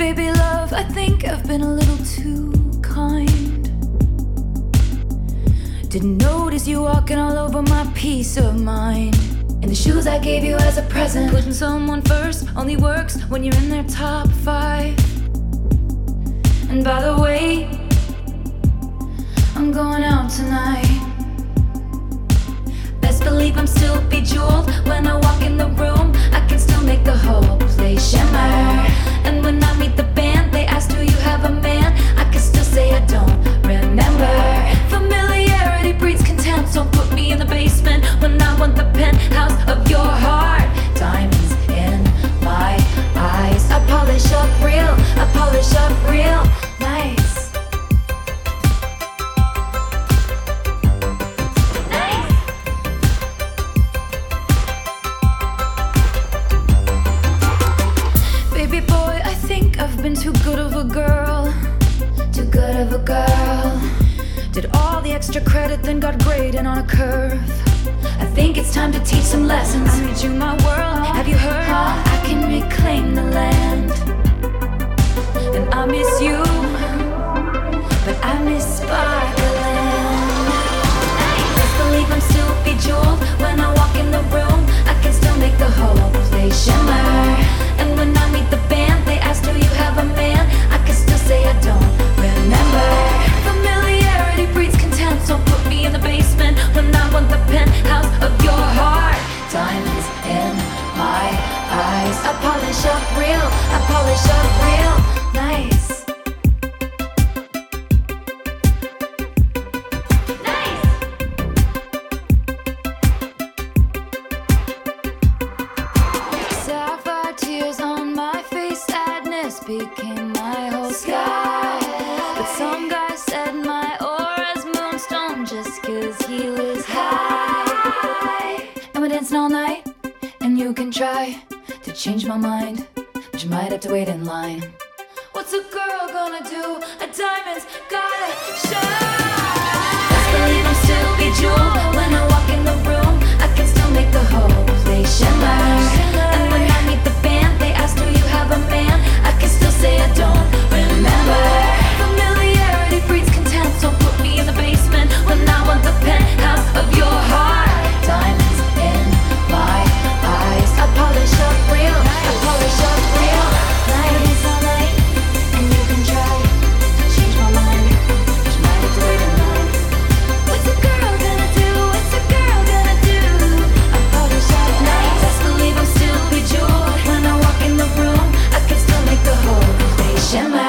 Baby love, I think I've been a little too kind. Didn't notice you walking all over my peace of mind. And the shoes I gave you as a present. Putting someone first only works when you're in their top 5. And by the way, I'm going out tonight. Best believe I'm still bejeweled. When I walk in the room, I can still make the whole place shimmer. And when I meet the band, they ask, do you have a man? I can still say I don't remember. Familiarity breeds contempt. Don't put me in the basement when I want the penthouse of your heart. Diamonds in my eyes. I polish up real, I polish up real nice. Baby boy, I think I've been too good of a girl. Too good of a girl. Did all the extra credit, then got graded on a curve. I think it's time to teach some lessons. I made you my world, have you heard? I can reclaim the land. And I miss you, but I miss Sparkland. Best believe I'm still bejeweled. When I walk in the room, I can still make the whole place shimmer. And when I meet the band, they ask, do you have a man? I can still say I don't remember. Familiarity breeds contempt. Don't put me in the basement when I want the penthouse of your heart. Diamonds in my eyes. I polish up real, I polish up real nice. Sapphire tears on my face, sadness became my whole sky. But some guy said my aura's moonstone just 'cause he was high. And we're dancing all night, and you can try to change my mind, but you might have to wait in line. What's a girl gonna do? A diamond's gotta shine. Best believe I'm still bejeweled. When I walk in the room, I can still make the whole place shimmer. And when I meet the band, they ask, do you have a man? I can still say I don't remember. Familiarity breeds contempt. Don't put me in the basement when I want the penthouse of your heart. Diamonds in my eyes. I polish up real, I polish up real nice. All night, and you can try to change my mind, but you might have to wait in line. What's a girl gonna do? What's a girl gonna do? I polish up nice. Best believe I'm still bejeweled. When I walk in the room, I can still make the whole place shimmer.